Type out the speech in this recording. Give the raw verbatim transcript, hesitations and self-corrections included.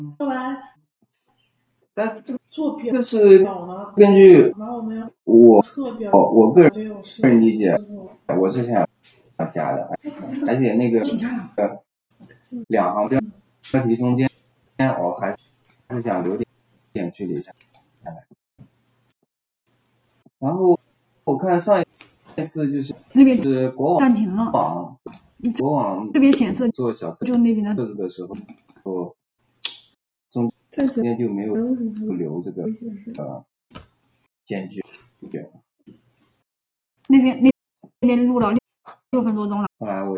但这个是根据我我个人理解，我是想加的，而且那个两行标题中间，我还是想留点点距离下来。然后我看上一次就是那边是国网暂停了， 国网这边显示做小测就那边的测试的时候，中间就没有留这个呃间距。 那边那边录了六分多钟了。 后来我